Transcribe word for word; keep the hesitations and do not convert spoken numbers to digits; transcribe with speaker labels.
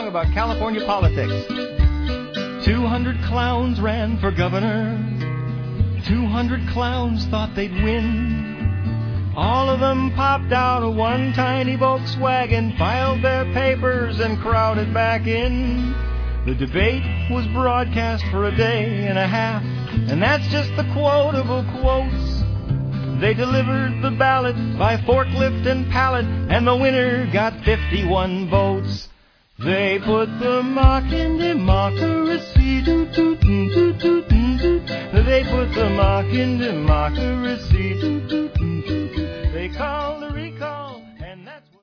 Speaker 1: song about California politics. Two hundred clowns ran for governor. Two hundred clowns thought they'd win. All of them popped out of one tiny Volkswagen, filed their papers, and crowded back in. The debate was broadcast for a day and a half, and that's just the quotable quotes. They delivered the ballot by forklift and pallet, and the winner got fifty-one votes. They put the mock in democracy. Doo, doo, doo, doo, doo, doo. They put the mock in democracy. Doo, doo, doo, doo, doo. They called